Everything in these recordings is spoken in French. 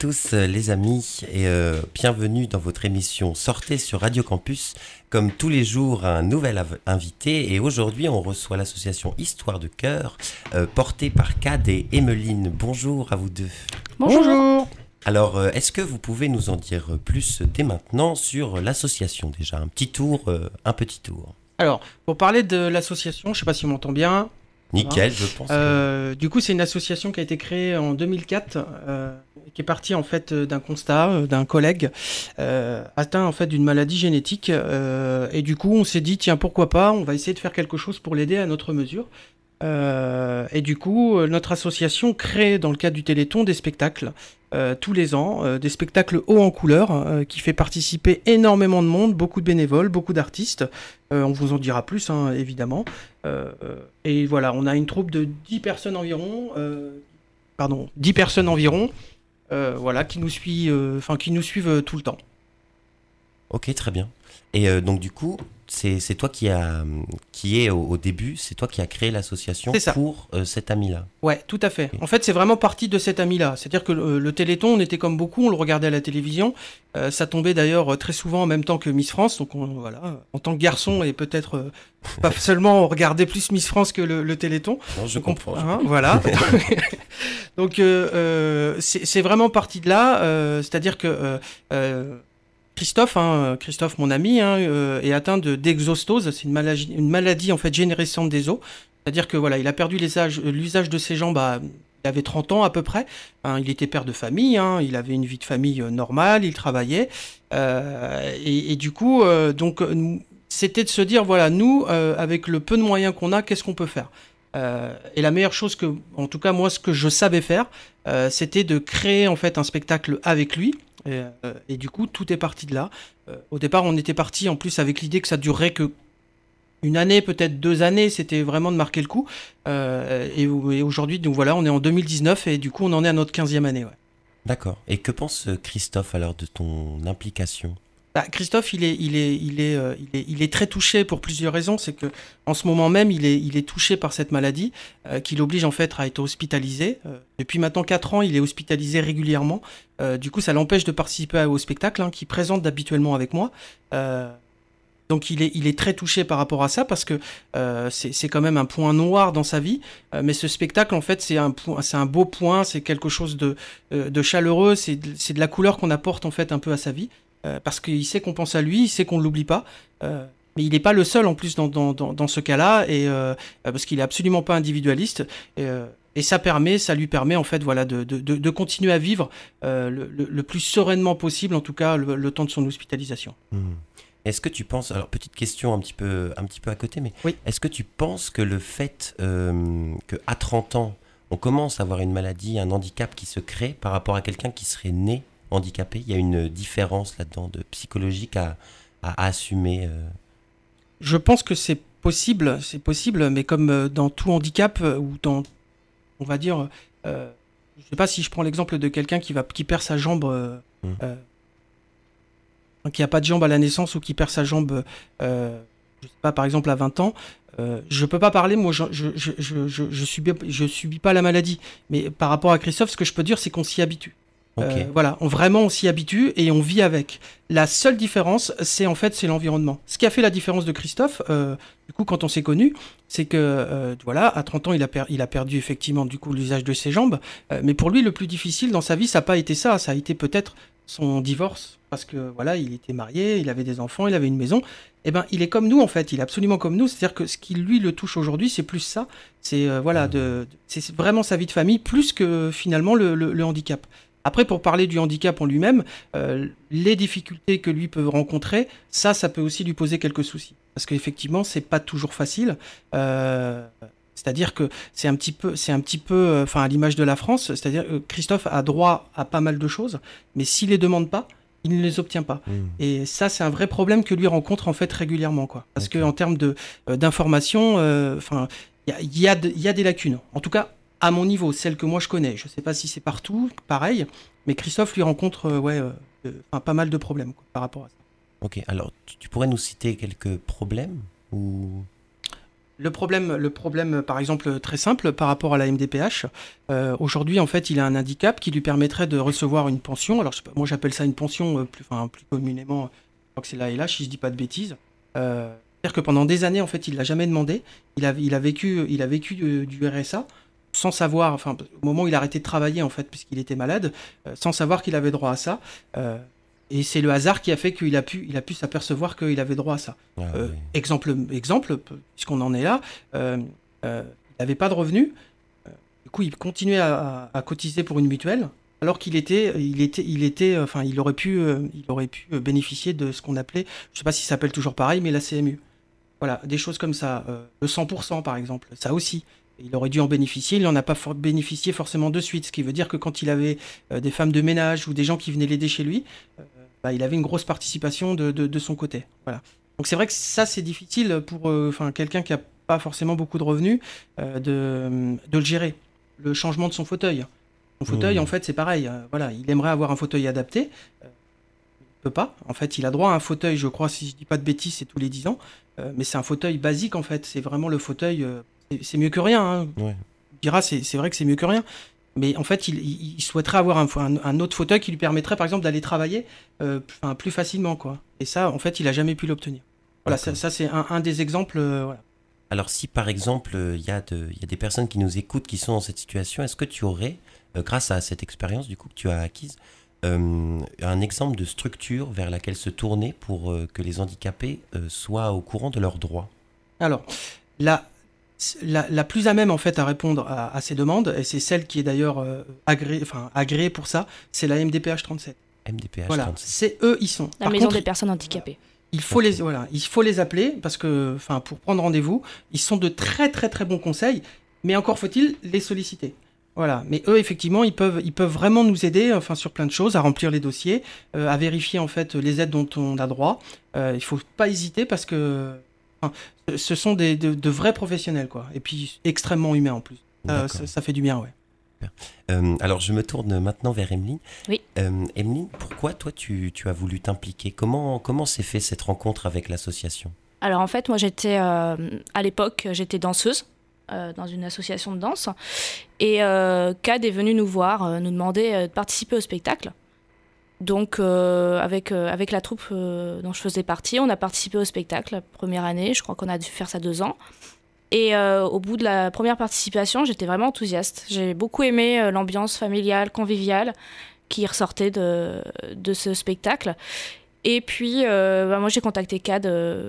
tous les amis et bienvenue dans votre émission Sortez sur Radio Campus. Comme tous les jours, un nouvel invité et aujourd'hui on reçoit l'association Histoire de Cœur portée par Cad et Emeline. Bonjour à vous deux. Bonjour. Alors est-ce que vous pouvez nous en dire plus dès maintenant sur l'association déjà? Un petit tour. Alors, pour parler de l'association, je ne sais pas si on m'entend bien. Nickel, je pense. Du coup, c'est une association qui a été créée en 2004, qui est partie en fait d'un constat d'un collègue atteint en fait d'une maladie génétique. Et du coup, on s'est dit tiens pourquoi pas, on va essayer de faire quelque chose pour l'aider à notre mesure. Et du coup, notre association crée dans le cadre du Téléthon des spectacles tous les ans, des spectacles hauts en couleur qui fait participer énormément de monde, beaucoup de bénévoles, beaucoup d'artistes. On vous en dira plus, hein, évidemment. Et voilà, on a une troupe de 10 personnes environ, voilà, qui nous suivent tout le temps. Ok, très bien. Et donc du coup, c'est toi qui est au début, c'est toi qui as créé l'association pour cet ami-là. Ouais, tout à fait. Okay. En fait, c'est vraiment parti de cet ami-là. C'est-à-dire que le Téléthon, on était comme beaucoup, on le regardait à la télévision. Ça tombait d'ailleurs très souvent en même temps que Miss France. Donc voilà, en tant que garçon et peut-être pas seulement on regardait plus Miss France que le Téléthon. Non, je comprends. Voilà. Donc c'est vraiment parti de là. C'est-à-dire que Christophe, mon ami, est atteint d'exostose. C'est une maladie en fait générescente des os. C'est-à-dire que voilà, il a perdu l'usage de ses jambes. Il avait 30 ans à peu près. Il était père de famille. Il avait une vie de famille normale. Il travaillait. Et du coup, c'était de se dire voilà, nous, avec le peu de moyens qu'on a, qu'est-ce qu'on peut faire? Et la meilleure chose en tout cas moi, ce que je savais faire, c'était de créer en fait un spectacle avec lui. Et du coup, tout est parti de là. Au départ, on était parti en plus avec l'idée que ça durerait que une année, peut-être 2 années. C'était vraiment de marquer le coup. Et aujourd'hui, donc voilà, on est en 2019 et du coup, on en est à notre 15e année. Ouais. D'accord. Et que pense Christophe alors de ton implication? Christophe, il est très touché pour plusieurs raisons. C'est que en ce moment même, il est touché par cette maladie qui l'oblige en fait à être hospitalisé. Depuis maintenant 4 ans, il est hospitalisé régulièrement. Du coup, ça l'empêche de participer au spectacle qu'il présente habituellement avec moi. Donc il est très touché par rapport à ça parce que c'est quand même un point noir dans sa vie. Mais ce spectacle, en fait, c'est un beau point, c'est quelque chose de chaleureux, c'est de la couleur qu'on apporte en fait un peu à sa vie. Parce qu'il sait qu'on pense à lui, il sait qu'on ne l'oublie pas. Mais il n'est pas le seul en plus dans ce cas-là, et parce qu'il est absolument pas individualiste. Et ça lui permet en fait voilà de continuer à vivre le plus sereinement possible, en tout cas le temps de son hospitalisation. Est-ce que tu penses, alors petite question un petit peu à côté, mais oui. Est-ce que tu penses que le fait qu'à 30 ans, on commence à avoir une maladie, un handicap qui se crée par rapport à quelqu'un qui serait né handicapé, il y a une différence là-dedans de psychologique à assumer Je pense que c'est possible, mais comme dans tout handicap ou dans, on va dire, je sais pas si je prends l'exemple de quelqu'un qui perd sa jambe, qui a pas de jambe à la naissance ou qui perd sa jambe, je sais pas, par exemple à 20 ans. Je peux pas parler, moi je subis pas la maladie, mais par rapport à Christophe, ce que je peux dire, c'est qu'on s'y habitue. Okay. Voilà, on s'y habitue et on vit avec. La seule différence, c'est l'environnement. Ce qui a fait la différence de Christophe, du coup, quand on s'est connus, c'est que voilà, à 30 ans, il a perdu effectivement du coup l'usage de ses jambes. Mais pour lui, le plus difficile dans sa vie, ça n'a pas été ça. Ça a été peut-être son divorce, parce que voilà, il était marié, il avait des enfants, il avait une maison. Eh ben, il est comme nous en fait. Il est absolument comme nous. C'est-à-dire que ce qui lui le touche aujourd'hui, c'est plus ça. C'est c'est vraiment sa vie de famille, plus que finalement le handicap. Après, pour parler du handicap en lui-même, les difficultés que lui peut rencontrer, ça peut aussi lui poser quelques soucis. Parce qu'effectivement, c'est pas toujours facile. C'est-à-dire que c'est un petit peu, à l'image de la France, c'est-à-dire que Christophe a droit à pas mal de choses, mais s'il les demande pas, il ne les obtient pas. Et ça, c'est un vrai problème que lui rencontre en fait régulièrement, quoi. Parce que en termes d'information, il y a des lacunes. En tout cas, à mon niveau, celle que moi je connais. Je ne sais pas si c'est partout pareil, mais Christophe lui rencontre pas mal de problèmes par rapport à ça. Ok, alors tu pourrais nous citer quelques problèmes ou... Le problème, par exemple, très simple par rapport à la MDPH, aujourd'hui, en fait, il a un handicap qui lui permettrait de recevoir une pension. Alors, je sais pas, moi, j'appelle ça une pension plus communément, je crois que c'est l'ALH, si je dis pas de bêtises. C'est-à-dire que pendant des années, en fait, il l'a jamais demandé. Il a vécu du RSA sans savoir, enfin, au moment où il a arrêté de travailler, en fait, puisqu'il était malade, sans savoir qu'il avait droit à ça. Et c'est le hasard qui a fait qu'il a pu s'apercevoir qu'il avait droit à ça. Oui. Exemple, puisqu'on en est là, il n'avait pas de revenus. Du coup, il continuait à cotiser pour une mutuelle, alors qu'il il aurait pu bénéficier de ce qu'on appelait, je ne sais pas si ça s'appelle toujours pareil, mais la CMU. Voilà, des choses comme ça. Le 100% par exemple, ça aussi. Il aurait dû en bénéficier, il n'en a pas bénéficié forcément de suite, ce qui veut dire que quand il avait des femmes de ménage ou des gens qui venaient l'aider chez lui, il avait une grosse participation de son côté. Voilà. Donc c'est vrai que ça c'est difficile pour quelqu'un qui n'a pas forcément beaucoup de revenus de le gérer. Le changement de son fauteuil. Son fauteuil en fait c'est pareil. Voilà, il aimerait avoir un fauteuil adapté. Il peut pas. En fait il a droit à un fauteuil, je crois, si je dis pas de bêtises, c'est tous les 10 ans. Mais c'est un fauteuil basique en fait. C'est vraiment le fauteuil... c'est mieux que rien. Hein. Ouais. On dira c'est vrai que c'est mieux que rien. Mais en fait, il souhaiterait avoir un autre fauteuil qui lui permettrait, par exemple, d'aller travailler plus facilement, quoi. Et ça, en fait, il n'a jamais pu l'obtenir. Voilà, ça c'est un des exemples. Voilà. Alors, si par exemple, il y a des personnes qui nous écoutent qui sont dans cette situation, est-ce que tu aurais, grâce à cette expérience du coup que tu as acquise, un exemple de structure vers laquelle se tourner pour que les handicapés soient au courant de leurs droits? Alors, la plus à même en fait à répondre à ces demandes, et c'est celle qui est d'ailleurs agréée pour ça, c'est la MDPH 37. MDPH voilà, 37. C'est eux, ils sont. La maison des personnes handicapées. Il faut les appeler parce que, pour prendre rendez-vous, ils sont de très très très bons conseils, mais encore faut-il les solliciter. Voilà, mais eux effectivement, ils peuvent vraiment nous aider, sur plein de choses, à remplir les dossiers, à vérifier en fait les aides dont on a droit. Il faut pas hésiter parce que ce sont de vrais professionnels, quoi. Et puis extrêmement humains en plus. Ça fait du bien, ouais. Alors je me tourne maintenant vers Emeline. Oui. Emeline, pourquoi toi tu as voulu t'impliquer? Comment s'est fait cette rencontre avec l'association? Alors en fait, moi j'étais à l'époque, j'étais danseuse dans une association de danse. Et CAD est venu nous voir, nous demander de participer au spectacle. Donc avec la troupe dont je faisais partie, on a participé au spectacle la première année. Je crois qu'on a dû faire ça 2 ans. Et au bout de la première participation, j'étais vraiment enthousiaste. J'ai beaucoup aimé l'ambiance familiale, conviviale qui ressortait de ce spectacle. Et puis, moi, j'ai contacté CAD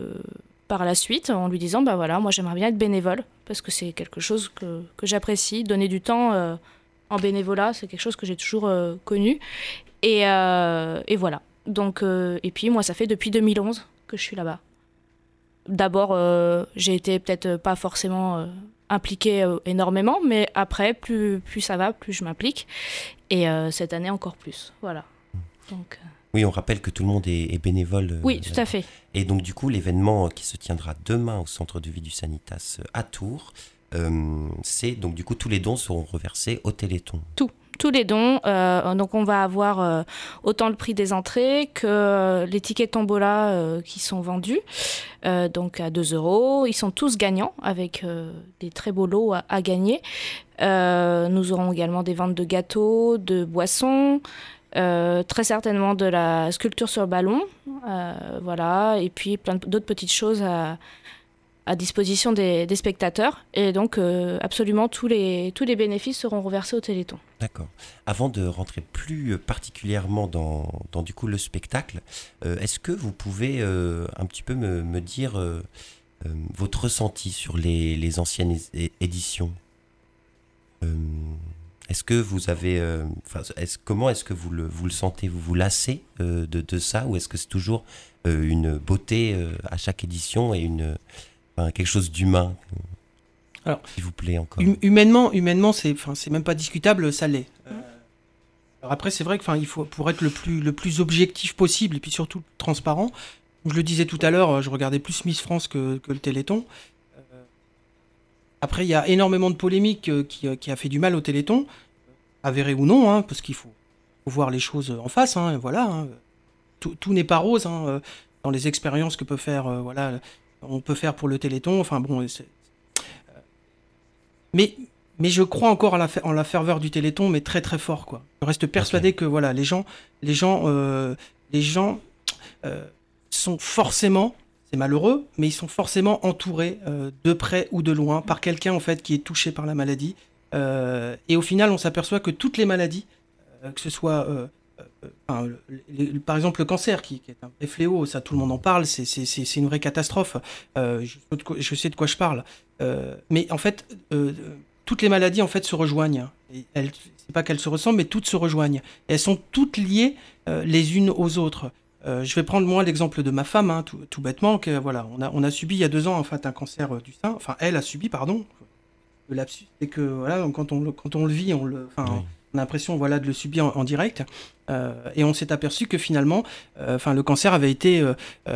par la suite en lui disant, voilà, moi, j'aimerais bien être bénévole parce que c'est quelque chose que j'apprécie. Donner du temps en bénévolat, c'est quelque chose que j'ai toujours connu. Et voilà. Donc, et puis, moi, ça fait depuis 2011 que je suis là-bas. D'abord, j'ai été peut-être pas forcément impliquée énormément, mais après, plus ça va, plus je m'implique. Et cette année, encore plus. Voilà. Donc, Oui, on rappelle que tout le monde est bénévole. Oui, tout à fait. Et donc, du coup, l'événement qui se tiendra demain au centre de vie du Sanitas à Tours, c'est donc, du coup, tous les dons seront reversés au Téléthon. Tous les dons, donc on va avoir autant le prix des entrées que les tickets tombola qui sont vendus, donc à 2 €. Ils sont tous gagnants avec des très beaux lots à gagner. Nous aurons également des ventes de gâteaux, de boissons, très certainement de la sculpture sur ballon, voilà, et puis plein d'autres petites choses à disposition des spectateurs. Et donc, absolument, tous les bénéfices seront reversés au Téléthon. D'accord. Avant de rentrer plus particulièrement dans du coup, le spectacle, est-ce que vous pouvez un petit peu me dire votre ressenti sur les anciennes éditions? Est-ce que vous avez... comment est-ce que vous le sentez? Vous vous lassez de ça? Ou est-ce que c'est toujours une beauté à chaque édition et quelque chose d'humain, alors, s'il vous plaît, encore. Humainement, c'est même pas discutable, ça l'est. Alors après, c'est vrai que il faut, pour être le plus objectif possible et puis surtout transparent. Je le disais tout à l'heure, je regardais plus Miss France que le Téléthon. Après, il y a énormément de polémiques qui a fait du mal au Téléthon, avéré ou non, parce qu'il faut voir les choses en face. Voilà, tout n'est pas rose dans les expériences que peut faire. On peut faire pour le Téléthon. Enfin bon, Mais je crois encore en la ferveur du Téléthon, mais très très fort, quoi. Je reste persuadé que voilà, les gens sont forcément, c'est malheureux, mais ils sont forcément entourés de près ou de loin par quelqu'un en fait qui est touché par la maladie. Et au final, on s'aperçoit que toutes les maladies, que ce soit par exemple le cancer, qui est un vrai fléau, ça tout le monde en parle, c'est une vraie catastrophe. Je sais de quoi je parle. Mais en fait, toutes les maladies en fait se rejoignent. Et c'est pas qu'elles se ressemblent, mais toutes se rejoignent. Et elles sont toutes liées les unes aux autres. Je vais prendre moi l'exemple de ma femme, tout bêtement, que voilà, on a subi il y a 2 ans en fait un cancer du sein. Enfin, elle a subi, pardon. Le lapsus, c'est que voilà, quand on le vit, on a l'impression voilà de le subir en direct. Et on s'est aperçu que finalement, le cancer avait été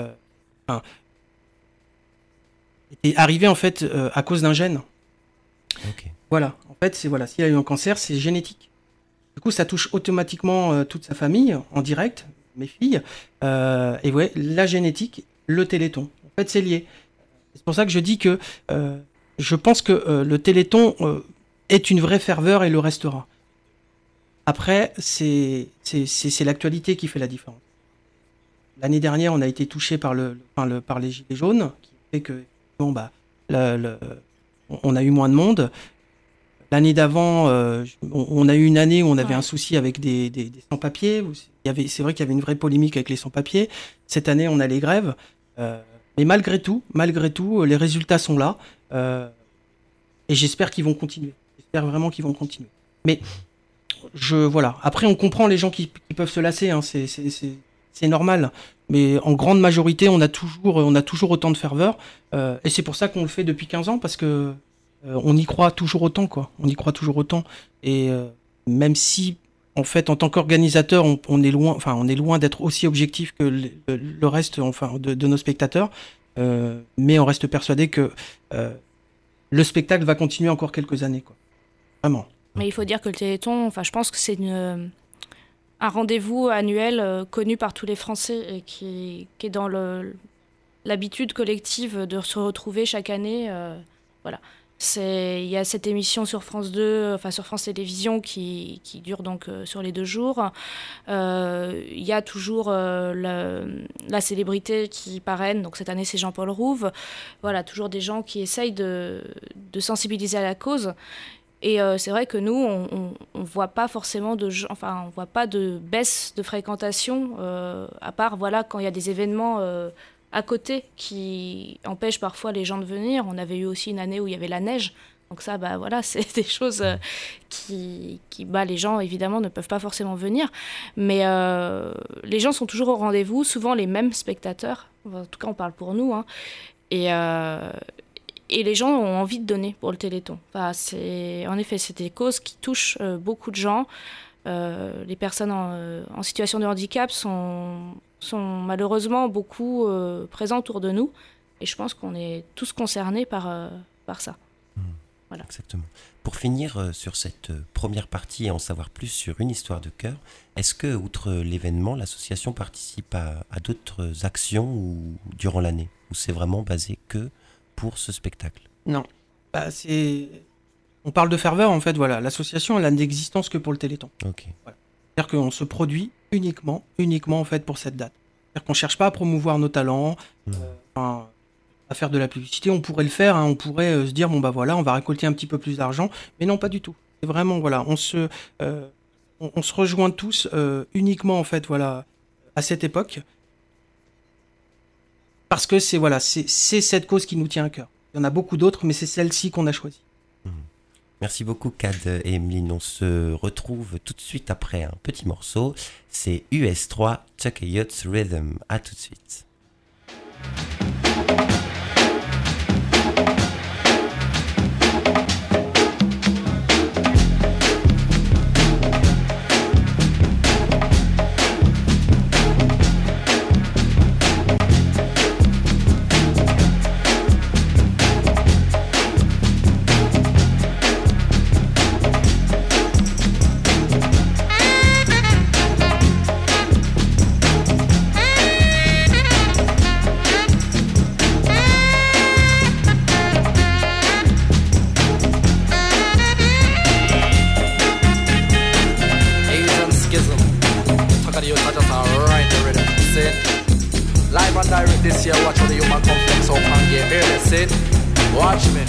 est arrivé en fait à cause d'un gène. Okay. Voilà, en fait, s'il a eu un cancer, c'est génétique. Du coup, ça touche automatiquement toute sa famille en direct, mes filles. Et ouais, la génétique, le Téléthon. En fait, c'est lié. C'est pour ça que je dis que je pense que le Téléthon est une vraie ferveur et le restera. Après, c'est l'actualité qui fait la différence. L'année dernière, on a été touché par les gilets jaunes, qui fait que on a eu moins de monde. L'année d'avant, on a eu une année où on avait un souci avec des sans-papiers. C'est vrai qu'il y avait une vraie polémique avec les sans-papiers. Cette année, on a les grèves. Mais malgré tout, les résultats sont là. Et j'espère qu'ils vont continuer. J'espère vraiment qu'ils vont continuer. Mais voilà. Après, on comprend les gens qui peuvent se lasser. Hein. C'est normal. Mais en grande majorité, on a toujours autant de ferveur. Et c'est pour ça qu'on le fait depuis 15 ans, parce que on y croit toujours autant, quoi. On y croit toujours autant. Et même si, en fait, en tant qu'organisateur, on est loin d'être aussi objectif que le reste, de nos spectateurs. Mais on reste persuadé que le spectacle va continuer encore quelques années, quoi. Vraiment. Mais il faut dire que le Téléthon, je pense que c'est un rendez-vous annuel connu par tous les Français et qui est dans l'habitude collective de se retrouver chaque année. Voilà. Il y a cette émission sur France 2, sur France Télévisions qui dure donc sur les 2 jours. Il y a toujours la célébrité qui parraine, donc cette année c'est Jean-Paul Rouve. Voilà, toujours des gens qui essayent de sensibiliser à la cause. Et c'est vrai que nous, on voit pas forcément on voit pas de baisse de fréquentation, à part quand il y a des événements à côté qui empêchent parfois les gens de venir. On avait eu aussi une année où il y avait la neige. Donc ça, c'est des choses qui les gens, évidemment, ne peuvent pas forcément venir. Mais les gens sont toujours au rendez-vous, souvent les mêmes spectateurs. En tout cas, on parle pour nous. Hein. Et les gens ont envie de donner pour le Téléthon. En effet, c'est des causes qui touchent beaucoup de gens. Les personnes en situation de handicap sont malheureusement beaucoup présents autour de nous. Et je pense qu'on est tous concernés par ça. Voilà. Exactement. Pour finir sur cette première partie et en savoir plus sur Une histoire de cœur, est-ce que, outre l'événement, l'association participe à d'autres actions durant l'année, ou c'est vraiment basé que pour ce spectacle? Non. On parle de ferveur, en fait, voilà. L'association, elle a d'existence que pour le Téléthon. Okay. Voilà. C'est-à-dire qu'on se produit uniquement, en fait, pour cette date. C'est-à-dire qu'on ne cherche pas à promouvoir nos talents, à faire de la publicité. On pourrait le faire, hein. On pourrait se dire, on va récolter un petit peu plus d'argent. Mais non, pas du tout. C'est vraiment, voilà, on se rejoint tous uniquement, en fait, voilà, à cette époque. Parce que c'est cette cause qui nous tient à cœur. Il y en a beaucoup d'autres, mais c'est celle-ci qu'on a choisie. Merci beaucoup, Cad et Emeline. On se retrouve tout de suite après un petit morceau. C'est US3, Chuck Yachts Rhythm. À tout de suite. Live and direct this year, watch how the human complex up and get here, that's it. Watch me.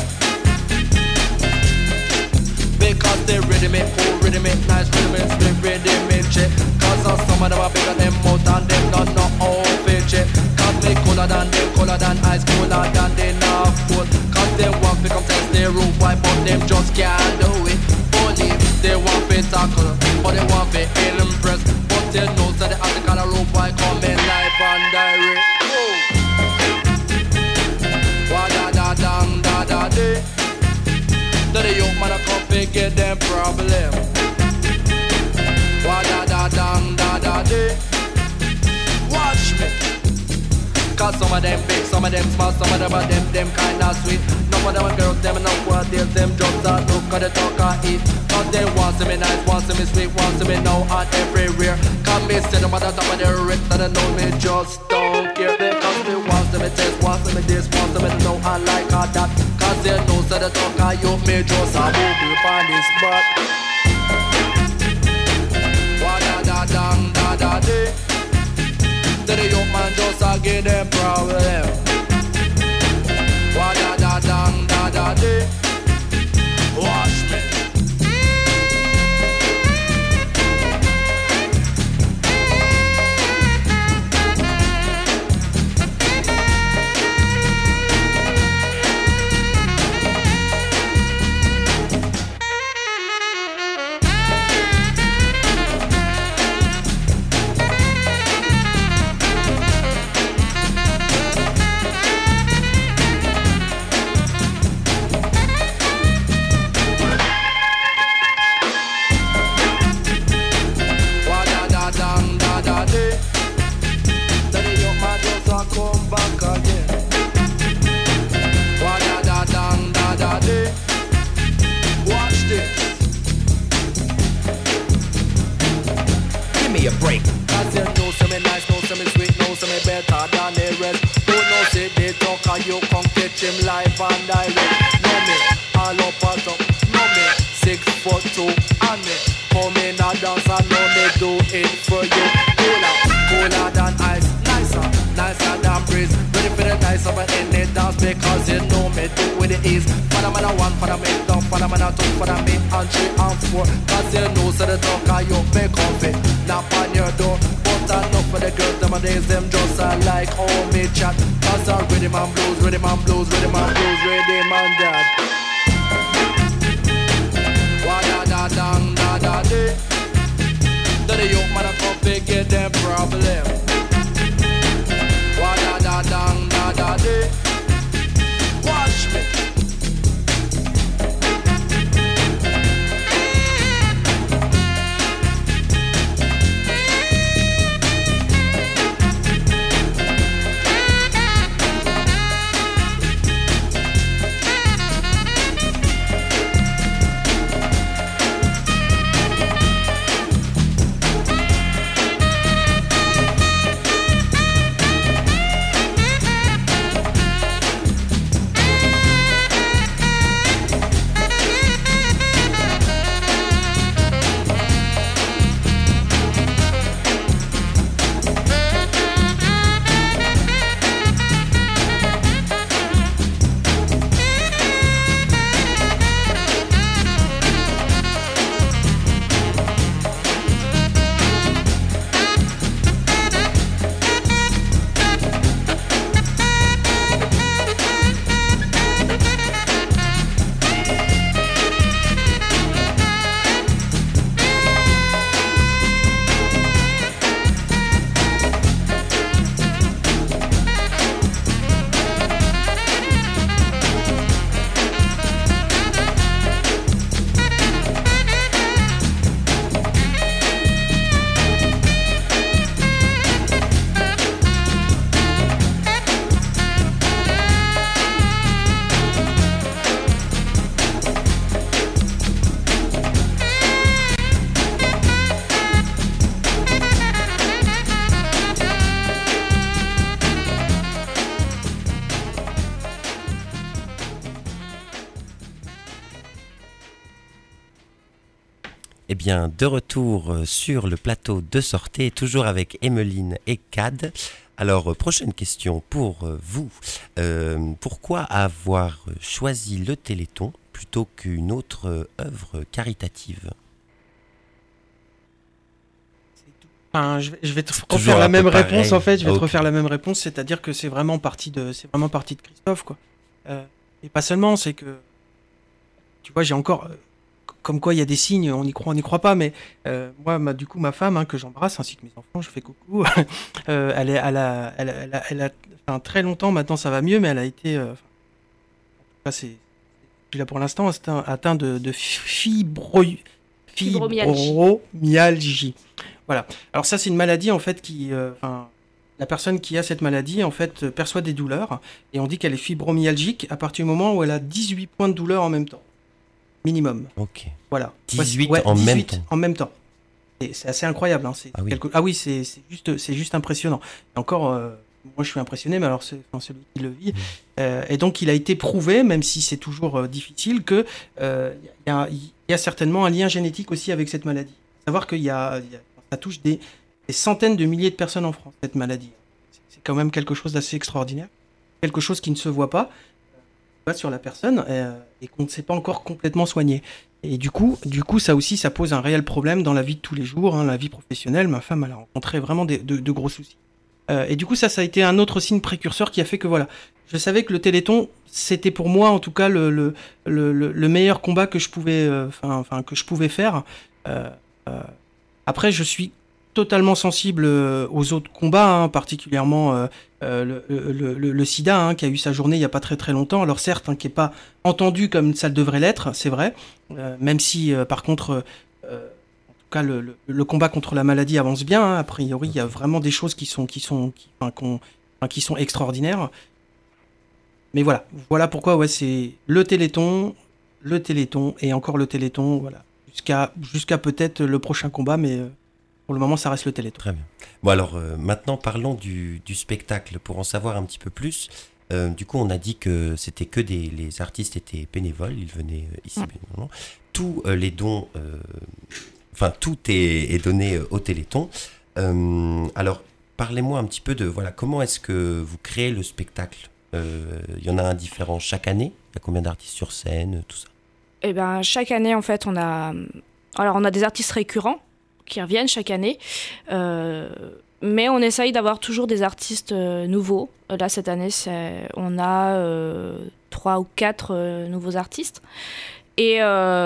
Because they ready me, cool, ready me, nice, ready me, split, ready me, check. Cause some of them are bigger than mouth and them don't know how to check. Cause me cooler than ice, cooler than they not cool. Cause they want to come test their roof, why but them just can't do it. Only they want to tackle, but they want to impress. But they know that the article of roof, why coming live and direct. Wa-da-da-dang-da-da-day. That the young man a come figure them problem. Wa-da-da-dang-da-da-day. Watch me. Cause some of them big, some of them small, some of them are them kinda sweet. None of them are girls, them know what deals, them just a look at the talk and eat. Cause they want to me nice, want to me sweet, want to me now and everywhere. Cause me sit them at the top of their wrist and they know me just don't care. Because they want to me taste, want to me this, want to me know and like all that. Cause they know so the talk and you me just a booby on this spot. Wa-da-da-dang-da-da-day. The young man just a give them problem. Wa-da-da-dang-da-da-day. Watch me. Eh bien, de retour sur le plateau de Sortez, toujours avec Emmeline et Cad. Alors, prochaine question pour vous. Pourquoi avoir choisi le Téléthon plutôt qu'une autre œuvre caritative? Enfin, je vais te Toujours refaire un la peu même pareil. réponse en fait. Je vais te Ok. refaire la même réponse, c'est-à-dire que c'est vraiment parti de Christophe quoi. Et pas seulement, c'est que tu vois, j'ai encore comme quoi il y a des signes, on n'y croit pas, mais moi, du coup, ma femme que j'embrasse ainsi que mes enfants, je fais coucou. Elle a, enfin, très longtemps maintenant, ça va mieux, mais elle a été, en tout cas, là pour l'instant, atteint de fibromyalgie. Voilà. Alors ça, c'est une maladie en fait la personne qui a cette maladie en fait perçoit des douleurs et on dit qu'elle est fibromyalgique à partir du moment où elle a 18 points de douleur en même temps, minimum. Ok. Voilà. 18 Ouais, en 18 même temps. en même temps. Et c'est assez incroyable. Hein. Ah oui. Oui, c'est juste impressionnant. Et encore, moi je suis impressionné, mais alors c'est celui qui le vit. Et donc il a été prouvé, même si c'est toujours difficile, que il y a certainement un lien génétique aussi avec cette maladie. Savoir ça touche des centaines de milliers de personnes en France, cette maladie. C'est quand même quelque chose d'assez extraordinaire. Quelque chose qui ne se voit pas sur la personne et qu'on ne sait pas encore complètement soigner. Et du coup, ça aussi, ça pose un réel problème dans la vie de tous les jours, la vie professionnelle. Ma femme, elle a rencontré vraiment de gros soucis. Et du coup, ça a été un autre signe précurseur qui a fait que voilà, je savais que le Téléthon, c'était pour moi, en tout cas, le meilleur combat que je pouvais, que je pouvais faire. Après, je suis totalement sensible aux autres combats, particulièrement le sida, qui a eu sa journée il n'y a pas très très longtemps. Alors certes, qui n'est pas entendu comme ça devrait l'être, c'est vrai, même si par contre, en tout cas, le combat contre la maladie avance bien. A priori, il y a vraiment des choses qui sont extraordinaires. Mais voilà pourquoi c'est le Téléthon et encore le Téléthon, voilà, jusqu'à peut-être le prochain combat, mais pour le moment, ça reste le Téléthon. Très bien. Bon alors, maintenant parlons du spectacle pour en savoir un petit peu plus. Du coup, on a dit que c'était que les artistes étaient bénévoles, ils venaient ici bénévolement. Tous les dons, tout est donné au Téléthon. Alors, parlez-moi un petit peu de comment est-ce que vous créez le spectacle. Il y en a un différent chaque année. Il y a combien d'artistes sur scène, tout ça? Eh ben, chaque année, en fait, on a des artistes récurrents qui reviennent chaque année, mais on essaye d'avoir toujours des artistes nouveaux. Là, cette année, on a 3 ou 4 nouveaux artistes. Et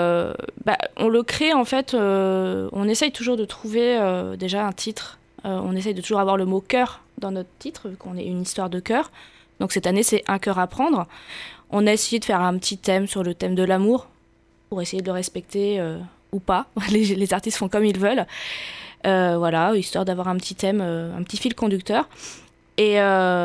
on le crée, en fait, on essaye toujours de trouver déjà un titre. On essaye de toujours avoir le mot « cœur » dans notre titre, vu qu'on est une histoire de cœur. Donc cette année, c'est Un cœur à prendre. On a essayé de faire un petit thème sur le thème de l'amour, pour essayer de le respecter ou pas. Les artistes font comme ils veulent. Voilà, histoire d'avoir un petit thème, un petit fil conducteur. Et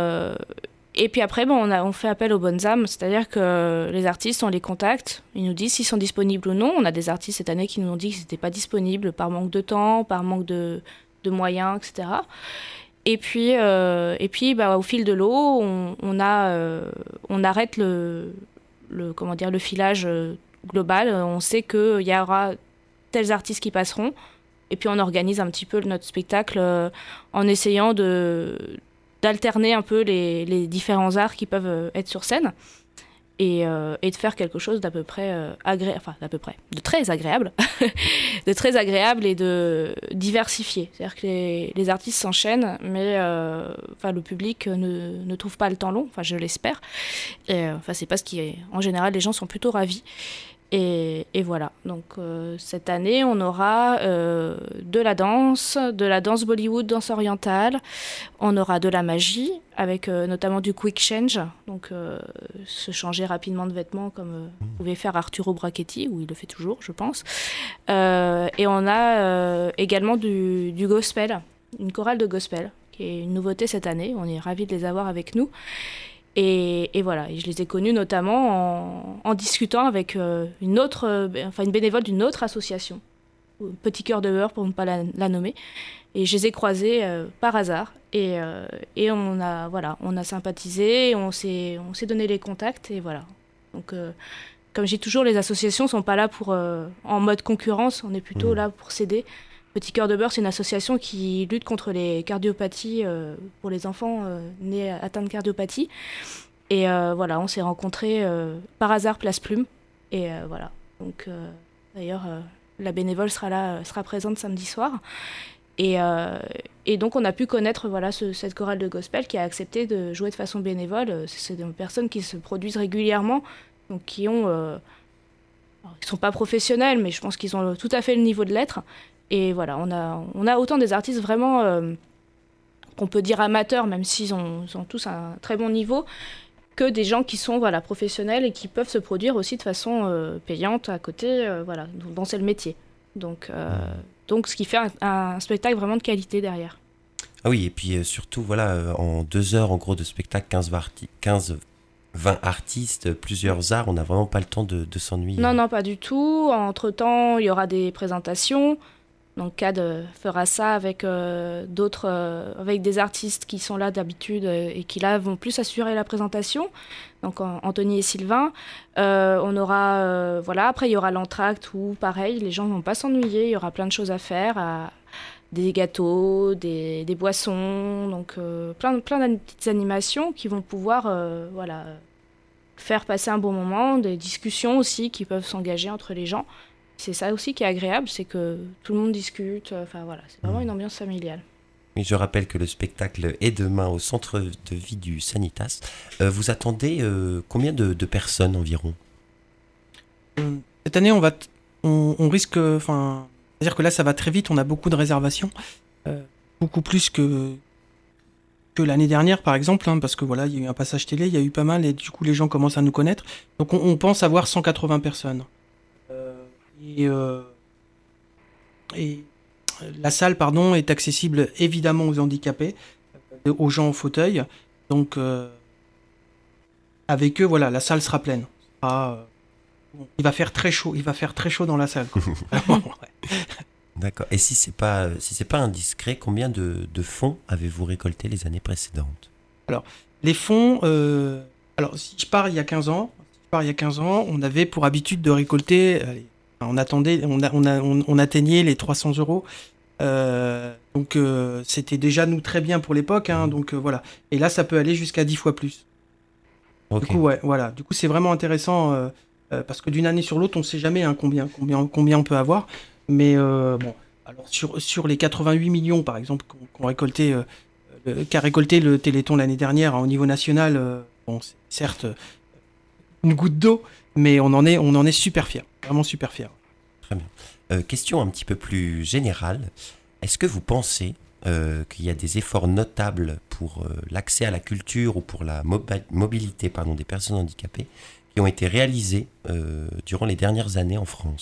puis après, on fait appel aux bonnes âmes, c'est-à-dire que les artistes, on les contacte, ils nous disent s'ils sont disponibles ou non. On a des artistes cette année qui nous ont dit qu'ils n'étaient pas disponibles par manque de temps, par manque de moyens, etc. Et puis, au fil de l'eau, on arrête le filage global. On sait qu'il y aura tels artistes qui passeront. Et puis, on organise un petit peu notre spectacle en essayant d'alterner un peu les différents arts qui peuvent être sur scène et de faire quelque chose d'à peu près de très agréable, de très agréable et de diversifié. C'est-à-dire que les artistes s'enchaînent, mais le public ne trouve pas le temps long, je l'espère. Et c'est pas ce qui est. En général, les gens sont plutôt ravis. Et voilà, donc cette année, on aura de la danse Bollywood, danse orientale, on aura de la magie, avec notamment du quick change, donc se changer rapidement de vêtements comme pouvait faire Arturo Brachetti, ou il le fait toujours, je pense. Et on a également du gospel, une chorale de gospel, qui est une nouveauté cette année, on est ravis de les avoir avec nous. Et voilà, et je les ai connus notamment en discutant avec une bénévole d'une autre association, Petit Cœur de Beurre pour ne pas la nommer. Et je les ai croisés par hasard. Et on a sympathisé, on s'est donné les contacts, et voilà. Donc, comme je dis toujours, les associations ne sont pas là en mode concurrence, on est plutôt là pour s'aider. Petit Cœur de Beurre, c'est une association qui lutte contre les cardiopathies pour les enfants nés atteints de cardiopathie. Et voilà, on s'est rencontrés par hasard Place Plume. Et voilà, donc d'ailleurs, la bénévole sera présente samedi soir. Et donc on a pu connaître cette chorale de gospel qui a accepté de jouer de façon bénévole. C'est des personnes qui se produisent régulièrement, donc qui sont pas professionnels, mais je pense qu'ils ont tout à fait le niveau de l'être. Et voilà, on a autant des artistes vraiment qu'on peut dire amateurs, même s'ils ont tous un très bon niveau, que des gens qui sont professionnels et qui peuvent se produire aussi de façon payante à côté, dont c'est le métier. Donc ce qui fait un spectacle vraiment de qualité derrière. Ah oui, et puis surtout, en 2 heures en gros de spectacle, 20 artistes, plusieurs arts, on n'a vraiment pas le temps de s'ennuyer. Non, pas du tout. Entre-temps, il y aura des présentations. Donc CAD fera ça avec avec des artistes qui sont là d'habitude et qui là vont plus assurer la présentation. Donc Anthony et Sylvain. On aura après il y aura l'entracte où pareil, les gens vont pas s'ennuyer, il y aura plein de choses à faire, des gâteaux, des boissons, donc plein de petites animations qui vont pouvoir faire passer un bon moment, des discussions aussi qui peuvent s'engager entre les gens. C'est ça aussi qui est agréable, c'est que tout le monde discute, c'est vraiment une ambiance familiale. Oui, je rappelle que le spectacle est demain au centre de vie du Sanitas. Vous attendez combien de personnes environ ? Cette année, on risque... c'est-à-dire que là, ça va très vite, on a beaucoup de réservations, beaucoup plus que l'année dernière, par exemple, parce que il y a eu un passage télé, il y a eu pas mal, et du coup, les gens commencent à nous connaître. Donc, on pense avoir 180 personnes. Et la salle, est accessible évidemment aux handicapés, aux gens en fauteuil. Donc, avec eux, la salle sera pleine. Il va faire très chaud dans la salle. D'accord. Et si c'est pas indiscret, combien de fonds avez-vous récolté les années précédentes ? Alors, les fonds, si je pars il y a 15 ans, on avait pour habitude de récolter. On atteignait les 300 €. Donc c'était déjà nous très bien pour l'époque, donc voilà. Et là, ça peut aller jusqu'à 10 fois plus. Okay. Du coup, c'est vraiment intéressant parce que d'une année sur l'autre, on ne sait jamais combien on peut avoir. Mais alors sur les 88 millions, par exemple, qu'a récolté le Téléthon l'année dernière au niveau national, c'est certes une goutte d'eau, mais on en est super fiers, vraiment super fiers. Très bien. Question un petit peu plus générale. Est-ce que vous pensez qu'il y a des efforts notables pour l'accès à la culture ou pour la mobilité des personnes handicapées qui ont été réalisés durant les dernières années en France ?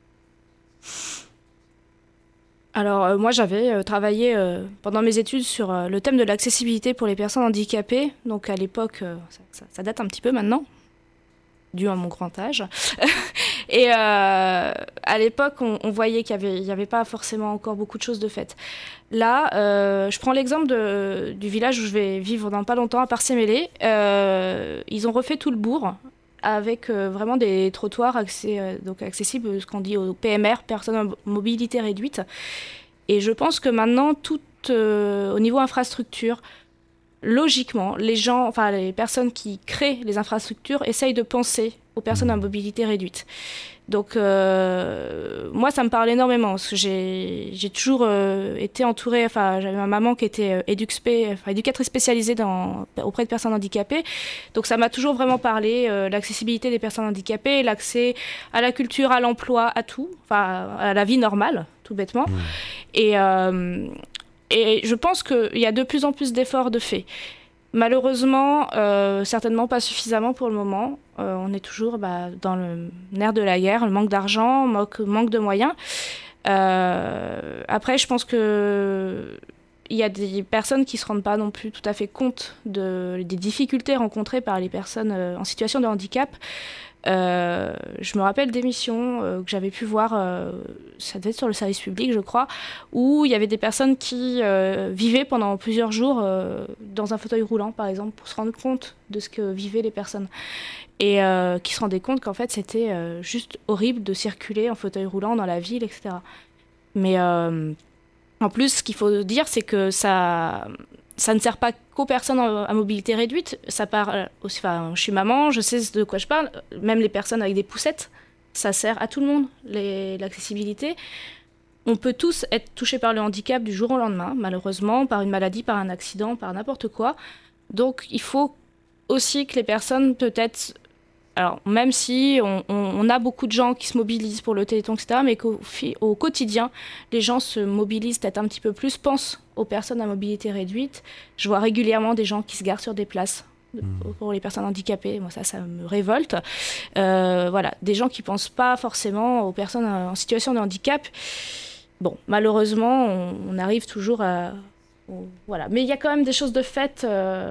Alors moi j'avais travaillé pendant mes études sur le thème de l'accessibilité pour les personnes handicapées. Donc à l'époque, ça date un petit peu maintenant, dû à mon grand âge. Et à l'époque, on voyait qu'il n'y avait pas forcément encore beaucoup de choses de faites. Là, je prends l'exemple du village où je vais vivre dans pas longtemps, à Parcé-Mêlé. Ils ont refait tout le bourg avec vraiment des trottoirs accessibles, ce qu'on dit aux PMR, personnes à mobilité réduite. Et je pense que maintenant, au niveau infrastructure, logiquement, les personnes qui créent les infrastructures essayent de penser aux personnes à mobilité réduite. Donc, moi, ça me parle énormément, parce que j'ai toujours été entourée, j'avais ma maman qui était éducatrice spécialisée auprès de personnes handicapées, donc ça m'a toujours vraiment parlé, l'accessibilité des personnes handicapées, l'accès à la culture, à l'emploi, à tout, à la vie normale, tout bêtement. Et je pense qu'il y a de plus en plus d'efforts de fait. Malheureusement, certainement pas suffisamment pour le moment. On est toujours dans le nerf de la guerre, le manque d'argent, manque de moyens. Après, je pense qu'il y a des personnes qui ne se rendent pas non plus tout à fait compte des difficultés rencontrées par les personnes en situation de handicap. Je me rappelle d'émissions que j'avais pu voir, ça devait être sur le service public je crois, où il y avait des personnes qui vivaient pendant plusieurs jours dans un fauteuil roulant par exemple, pour se rendre compte de ce que vivaient les personnes et qui se rendaient compte qu'en fait c'était juste horrible de circuler en fauteuil roulant dans la ville, etc. Mais en plus, ce qu'il faut dire, c'est que ça ne sert pas qu'aux personnes à mobilité réduite. Ça part aussi, je suis maman, je sais de quoi je parle. Même les personnes avec des poussettes, ça sert à tout le monde, l'accessibilité. On peut tous être touchés par le handicap du jour au lendemain, malheureusement, par une maladie, par un accident, par n'importe quoi. Donc, il faut aussi que les personnes, peut-être... Alors, même si on a beaucoup de gens qui se mobilisent pour le Téléthon, etc., mais qu'au quotidien, les gens se mobilisent peut-être un petit peu plus, pensent aux personnes à mobilité réduite. Je vois régulièrement des gens qui se garent sur des places pour les personnes handicapées. Moi, ça me révolte. Voilà, des gens qui ne pensent pas forcément aux personnes en situation de handicap. Bon, malheureusement, on arrive toujours à... Voilà. Mais il y a quand même des choses de fait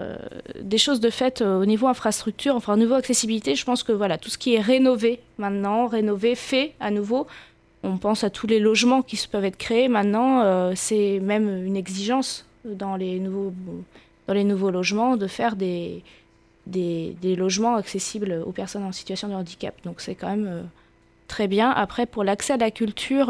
au niveau infrastructure, enfin au niveau accessibilité. Je pense que voilà, tout ce qui est rénové maintenant, fait à nouveau, on pense à tous les logements qui peuvent être créés maintenant. C'est même une exigence dans les nouveaux logements de faire des logements accessibles aux personnes en situation de handicap. Donc c'est quand même très bien. Après, pour l'accès à la culture,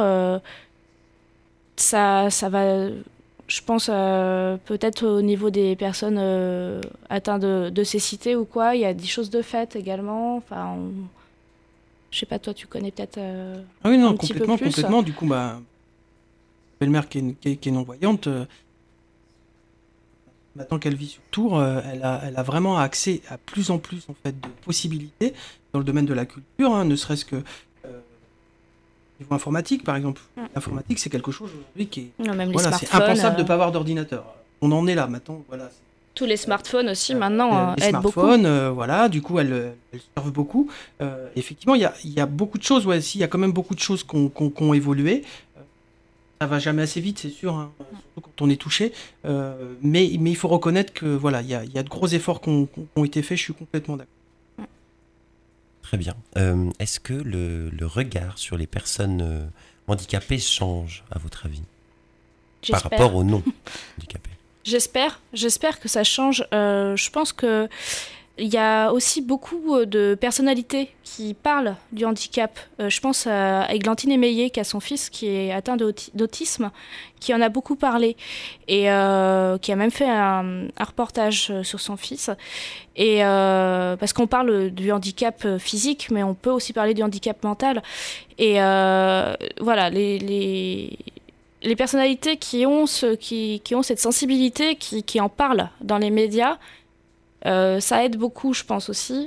ça va... Je pense peut-être au niveau des personnes atteintes de cécité ou quoi, il y a des choses de fait également. Enfin, je sais pas, toi, tu connais peut-être Ah oui, non, un petit peu plus. complètement. Du coup, ma belle-mère qui est non-voyante, maintenant qu'elle vit sur Tours, elle a vraiment accès à plus en plus en fait, de possibilités dans le domaine de la culture, hein, ne serait-ce que... niveau informatique, par exemple. L'informatique, c'est quelque chose aujourd'hui qui est... Non, même voilà, les c'est smartphones, impensable de ne pas avoir d'ordinateur. On en est là, maintenant. Voilà. Tous les smartphones aussi, maintenant, les aident beaucoup. smartphones, voilà, du coup, elles servent beaucoup. Effectivement, il y a beaucoup de choses, il y a quand même beaucoup de choses qui ont évolué. Ça va jamais assez vite, c'est sûr, hein, surtout quand on est touché. Mais il faut reconnaître que voilà, il y a de gros efforts qui ont été faits, je suis complètement d'accord. Très bien. Est-ce que le regard sur les personnes handicapées change, à votre avis, par rapport aux non-handicapés? J'espère que ça change. Je pense que il y a aussi beaucoup de personnalités qui parlent du handicap. Je pense à Églantine Émeillé, qui a son fils qui est atteint d'autisme, qui en a beaucoup parlé et qui a même fait un reportage sur son fils. Et parce qu'on parle du handicap physique, mais on peut aussi parler du handicap mental. Et voilà, les personnalités qui ont cette sensibilité, qui en parlent dans les médias, ça aide beaucoup, je pense aussi,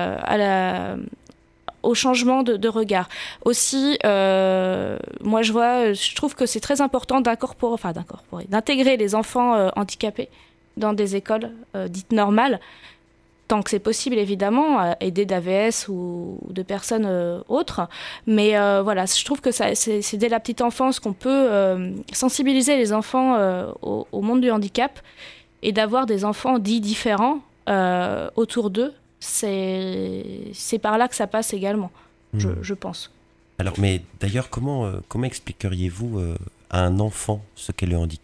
au changement de regard. Aussi, moi je trouve que c'est très important d'intégrer les enfants handicapés dans des écoles dites normales, tant que c'est possible évidemment, aidés d'AVS ou de personnes autres. Mais voilà, je trouve que c'est dès la petite enfance qu'on peut sensibiliser les enfants au monde du handicap et d'avoir des enfants dits différents autour d'eux. C'est par là que ça passe également, je pense. Alors, mais d'ailleurs, comment expliqueriez-vous à un enfant ce qu'est le handicap ?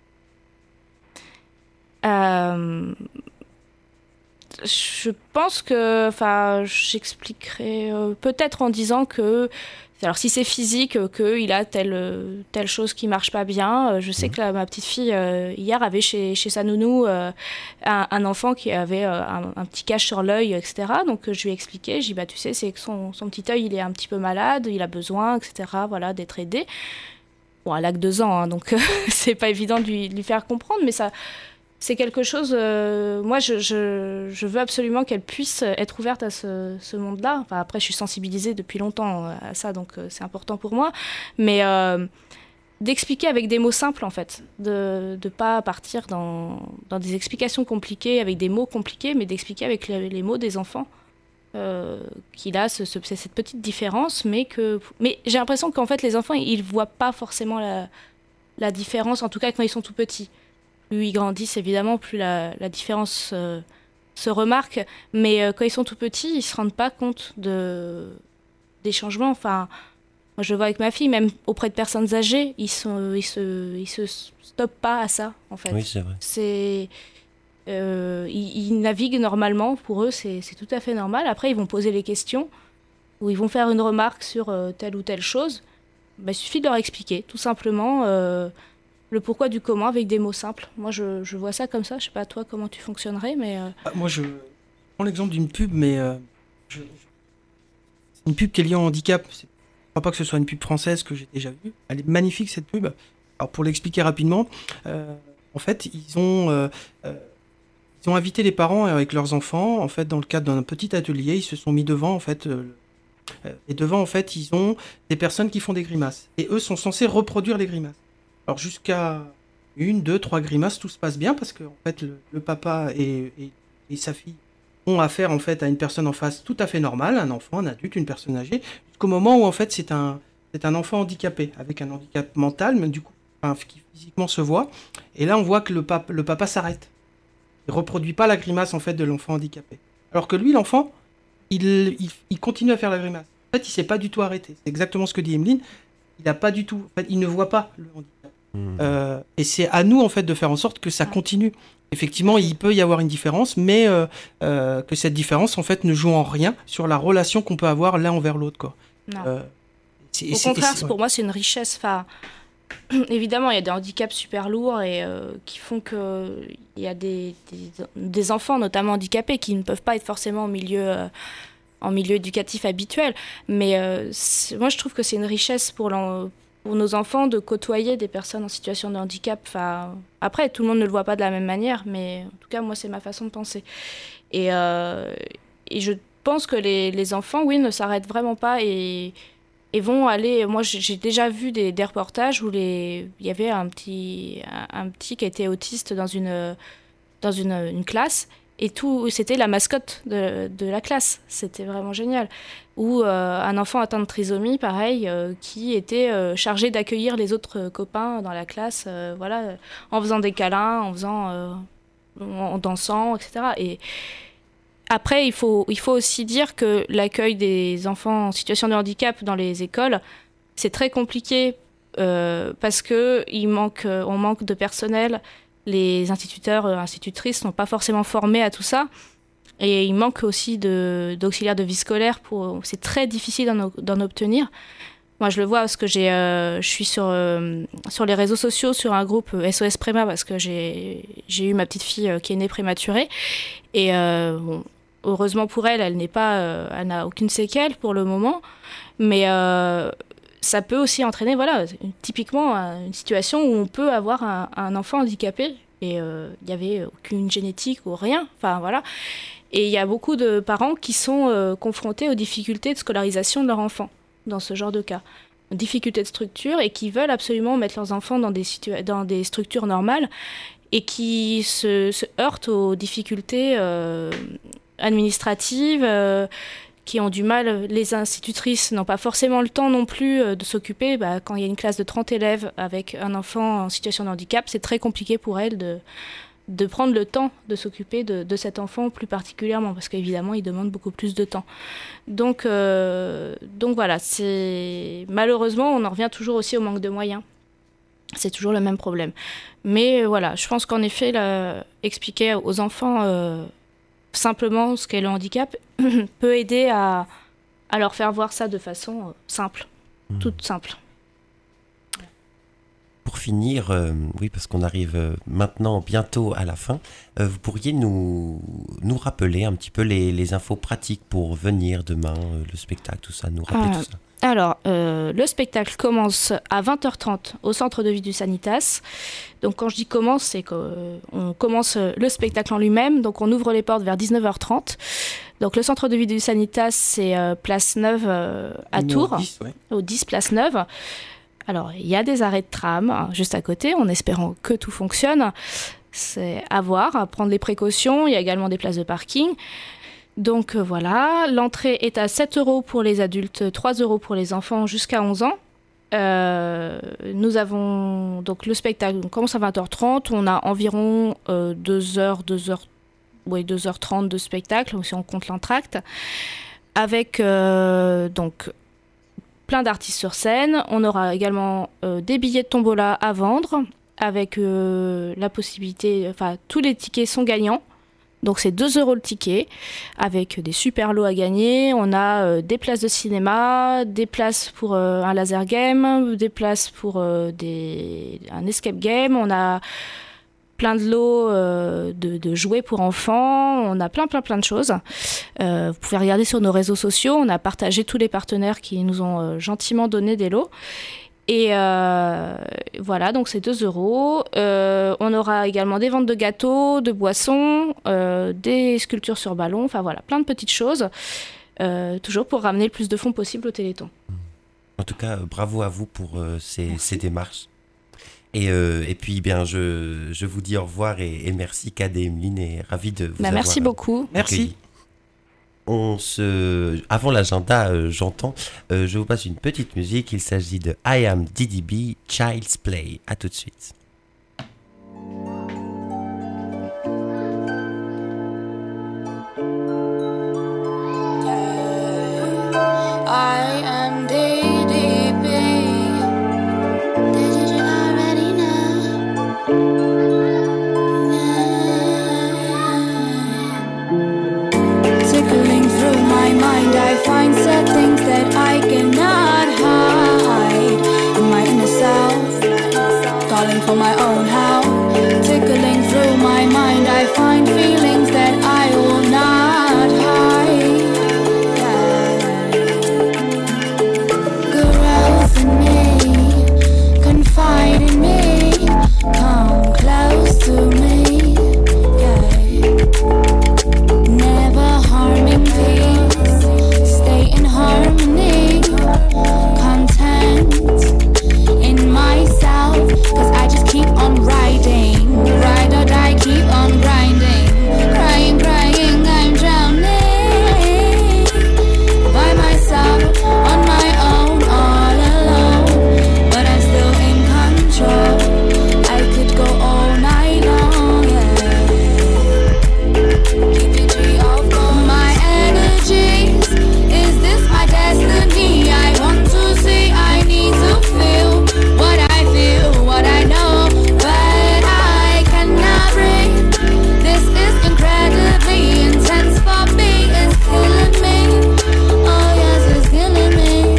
Je pense que, j'expliquerai peut-être en disant que, alors si c'est physique, qu'il a telle chose qui marche pas bien. Je sais que ma petite fille hier avait chez sa nounou un enfant qui avait un petit cache sur l'œil, etc. Donc je lui ai expliqué, j'ai dit tu sais, c'est que son petit œil il est un petit peu malade, il a besoin, etc. Voilà, d'être aidé. Bon, elle a que 2 ans, hein, donc c'est pas évident de lui faire comprendre, mais ça. C'est quelque chose, moi je veux absolument qu'elle puisse être ouverte à ce monde-là. Enfin, après, je suis sensibilisée depuis longtemps à ça, donc c'est important pour moi. Mais d'expliquer avec des mots simples, en fait. De ne pas partir dans des explications compliquées, avec des mots compliqués, mais d'expliquer avec les mots des enfants qu'il a cette petite différence. Mais j'ai l'impression qu'en fait, les enfants, ils ne voient pas forcément la différence, en tout cas quand ils sont tout petits. Plus ils grandissent, évidemment, plus la différence se remarque. Mais quand ils sont tout petits, ils ne se rendent pas compte des changements. Enfin, moi, je vois avec ma fille, même auprès de personnes âgées, ils se stoppent pas à ça, en fait. Oui, c'est vrai. Ils naviguent normalement. Pour eux, c'est tout à fait normal. Après, ils vont poser les questions ou ils vont faire une remarque sur telle ou telle chose. il suffit de leur expliquer, tout simplement, le pourquoi du comment avec des mots simples. Moi, je vois ça comme ça. Je sais pas, toi, comment tu fonctionnerais, mais... Moi, je prends l'exemple d'une pub, mais c'est une pub qui est liée au handicap. Je ne crois pas que ce soit une pub française que j'ai déjà vue. Elle est magnifique, cette pub. Alors, pour l'expliquer rapidement, en fait, ils ont invité les parents avec leurs enfants, en fait, dans le cadre d'un petit atelier. Ils se sont mis devant, en fait, et devant, en fait, ils ont des personnes qui font des grimaces. Et eux sont censés reproduire les grimaces. Alors, jusqu'à 1, 2, 3 grimaces, tout se passe bien, parce que, en fait, le papa et sa fille ont affaire, en fait, à une personne en face tout à fait normale, un enfant, un adulte, une personne âgée, jusqu'au moment où, en fait, c'est un enfant handicapé, avec un handicap mental, mais du coup, qui physiquement se voit. Et là, on voit que le papa s'arrête. Il reproduit pas la grimace, en fait, de l'enfant handicapé. Alors que lui, l'enfant, il continue à faire la grimace. En fait, il s'est pas du tout arrêté. C'est exactement ce que dit Emeline. Il a pas du tout... En fait, il ne voit pas le handicap. Et c'est à nous, en fait, de faire en sorte que ça continue. Effectivement, il peut y avoir une différence, mais que cette différence, en fait, ne joue en rien sur la relation qu'on peut avoir l'un envers l'autre, quoi. Non. Au contraire, pour moi, c'est une richesse. Enfin, évidemment, il y a des handicaps super lourds et qui font qu'il y a des enfants, notamment handicapés, qui ne peuvent pas être forcément en milieu éducatif habituel. Mais moi, je trouve que c'est une richesse pour nos enfants de côtoyer des personnes en situation de handicap. Enfin, après, tout le monde ne le voit pas de la même manière, mais en tout cas, moi, c'est ma façon de penser. Et je pense que les enfants, oui, ne s'arrêtent vraiment pas et vont aller... Moi, j'ai déjà vu des reportages où il y avait un petit qui était autiste dans une classe, et c'était la mascotte de la classe. C'était vraiment génial. Ou un enfant atteint de trisomie, pareil, qui était chargé d'accueillir les autres copains dans la classe, voilà, en faisant des câlins, en dansant, etc. Et après, il faut aussi dire que l'accueil des enfants en situation de handicap dans les écoles, c'est très compliqué parce qu'on manque de personnel. Les instituteurs, institutrices n'ont pas forcément formé à tout ça. Et il manque aussi d'auxiliaires de vie scolaire. C'est très difficile d'en obtenir. Moi, je le vois parce que je suis sur les réseaux sociaux, sur un groupe SOS Préma, parce que j'ai eu ma petite fille qui est née prématurée. Et heureusement pour elle, elle n'a aucune séquelle pour le moment. Mais ça peut aussi entraîner, voilà, typiquement une situation où on peut avoir un enfant handicapé et il n'y avait aucune génétique ou rien. Enfin, voilà. Et il y a beaucoup de parents qui sont confrontés aux difficultés de scolarisation de leur enfant dans ce genre de cas. Difficultés de structure et qui veulent absolument mettre leurs enfants dans des structures normales et qui se heurtent aux difficultés administratives, qui ont du mal. Les institutrices n'ont pas forcément le temps non plus de s'occuper. Quand il y a une classe de 30 élèves avec un enfant en situation de handicap, c'est très compliqué pour elles de prendre le temps de s'occuper de cet enfant plus particulièrement, parce qu'évidemment, il demande beaucoup plus de temps. Donc voilà, malheureusement, on en revient toujours aussi au manque de moyens. C'est toujours le même problème. Mais voilà, je pense qu'en effet, expliquer aux enfants simplement ce qu'est le handicap peut aider à leur faire voir ça de façon simple, toute simple. Pour finir, oui, parce qu'on arrive maintenant bientôt à la fin, vous pourriez nous rappeler un petit peu les infos pratiques pour venir demain, le spectacle, tout ça, nous rappeler tout ça. Alors, le spectacle commence à 20h30 au centre de vie du Sanitas. Donc, quand je dis commence, c'est qu'on commence le spectacle en lui-même. Donc, on ouvre les portes vers 19h30. Donc, le centre de vie du Sanitas, c'est Place Neuve à Tours, 10, ouais. Au 10 Place Neuve. Alors, il y a des arrêts de tram juste à côté, en espérant que tout fonctionne. C'est à voir, à prendre les précautions. Il y a également des places de parking. Donc voilà, l'entrée est à 7 € pour les adultes, 3 € pour les enfants jusqu'à 11 ans. Nous avons donc le spectacle, on commence à 20h30, on a environ 2h30 de spectacle, si on compte l'entracte, avec donc plein d'artistes sur scène. On aura également des billets de tombola à vendre, avec la possibilité, enfin tous les tickets sont gagnants. Donc c'est 2 € le ticket, avec des super lots à gagner. On a des places de cinéma, des places pour un laser game, des places pour un escape game. On a plein de lots de jouets pour enfants. On a plein de choses. Vous pouvez regarder sur nos réseaux sociaux. On a partagé tous les partenaires qui nous ont gentiment donné des lots. Et voilà, donc c'est 2 €. On aura également des ventes de gâteaux, de boissons, des sculptures sur ballon, enfin voilà, plein de petites choses, toujours pour ramener le plus de fonds possible au Téléthon. En tout cas, bravo à vous pour ces démarches. Et puis, bien, je vous dis au revoir et merci Kad et Emeline, et ravi de vous avoir. Merci beaucoup. Merci. Avant l'agenda, j'entends, je vous passe une petite musique. Il s'agit de I Am DDB, Child's Play. À tout de suite. I am DDB. Did you already know? Tickling through my mind, I find sad things that I cannot hide. In my inner self, calling for my own help. Tickling through my mind, I find feelings that I will not hide. Growth in me, confide in me, come close to me, never harming peace, stay in harmony, content in myself, cause I just keep on riding, ride or die, keep on grinding, crying, I'm drowning, by myself, on my own, all alone, but I'm still in control, I could go all night long, my energies, is this my destiny? I want to see, I need to feel what I know, but I cannot breathe. This is incredibly intense for me, it's killing me. Oh yes, it's killing me.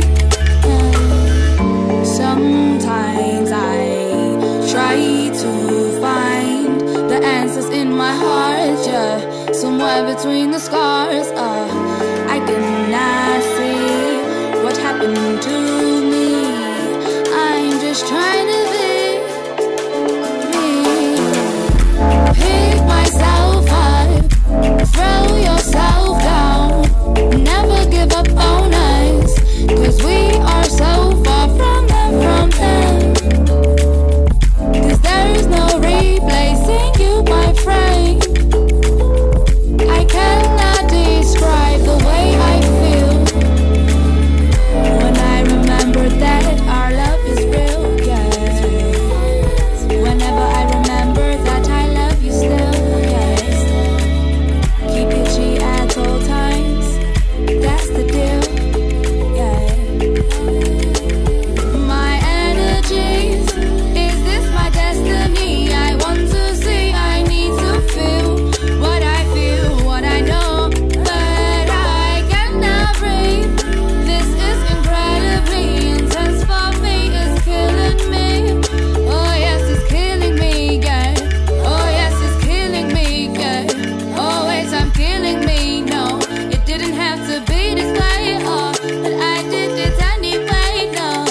Sometimes I try to find the answers in my heart, yeah, somewhere between the scars. I cannot see what happened to me. I'm just trying to be me. Pick myself up, throw yourself down, never give up on us, cause we are so far from them, cause there's no replacing you, my friend. I cannot describe the way I feel when I remember that our love is real, yes. Whenever I remember that I love you still, yes. Keep it G at all times, that's the deal, yeah. My energies, is this my destiny? I want to see, I need to feel what I feel, what I know, but I cannot breathe. This is incredibly intense for me, it's killing me. Oh yes, it's killing me, yeah. Oh yes, it's killing me, yeah. Oh wait, I'm killing me, no. It didn't have to be this way, oh, but I did it anyway, no.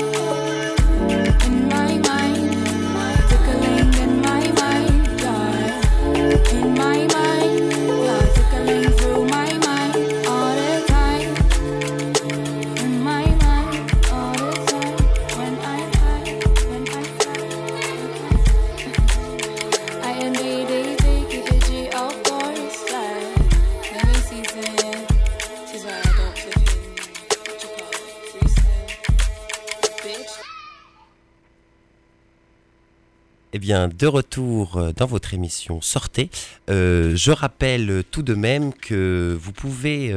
In my mind, tickling in my mind, yeah. In my mind, yeah, tickling through my mind all the time. In my mind, all the time. When I'm high, I am DDB, keep it G, of course. Like, let me see it. She's why I don't fit in Japan freestyle. Bitch. Eh bien, de retour dans votre émission Sortez. Je rappelle tout de même que vous pouvez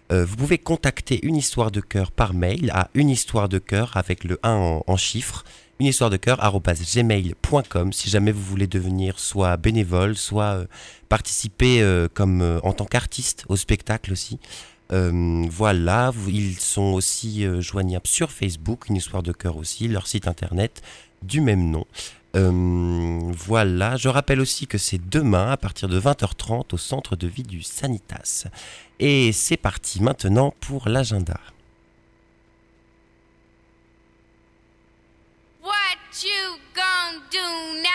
contacter Une Histoire de Cœur par mail à unehistoiredecoeur avec le 1 en chiffres unehistoiredecœur@gmail.com si jamais vous voulez devenir soit bénévole, soit participer en tant qu'artiste au spectacle aussi. Voilà, ils sont aussi joignables sur Facebook, Une Histoire de Cœur aussi, leur site internet du même nom. Voilà, je rappelle aussi que c'est demain à partir de 20h30 au centre de vie du Sanitas. Et c'est parti maintenant pour l'agenda. What you gonna do now?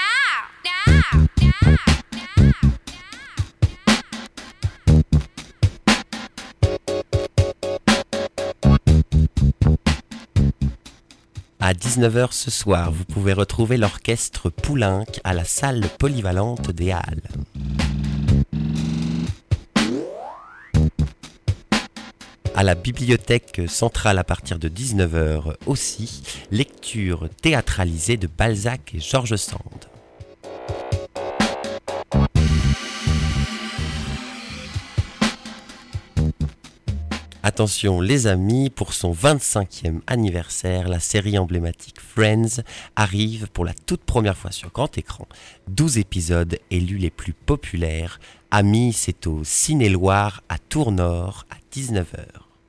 À 19h ce soir, vous pouvez retrouver l'orchestre Poulenc à la salle polyvalente des Halles. À la bibliothèque centrale à partir de 19h aussi, lecture théâtralisée de Balzac et George Sand. Attention les amis, pour son 25e anniversaire, la série emblématique Friends arrive pour la toute première fois sur grand écran. 12 épisodes élus les plus populaires. Amis, c'est au Ciné-Loire à Tours-Nord à 19h.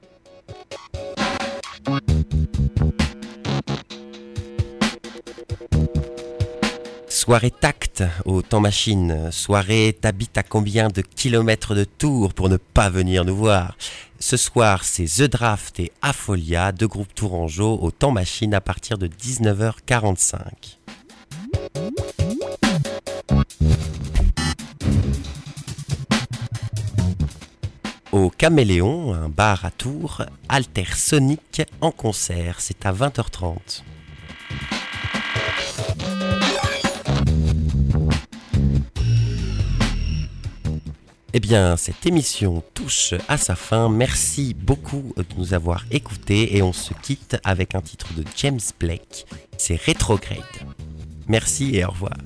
Soirée tact au temps machine. Soirée t'habites à combien de kilomètres de Tours pour ne pas venir nous voir? Ce soir, c'est The Draft et Afolia, deux groupes tourangeaux au temps machine à partir de 19h45. Au Caméléon, un bar à Tours, Alter Sonic en concert, c'est à 20h30. Eh bien, cette émission touche à sa fin. Merci beaucoup de nous avoir écoutés et on se quitte avec un titre de James Blake, c'est Retrograde. Merci et au revoir.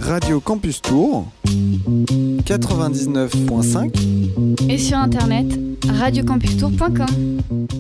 Radio Campus Tour 99.5 et sur internet radiocampustour.com.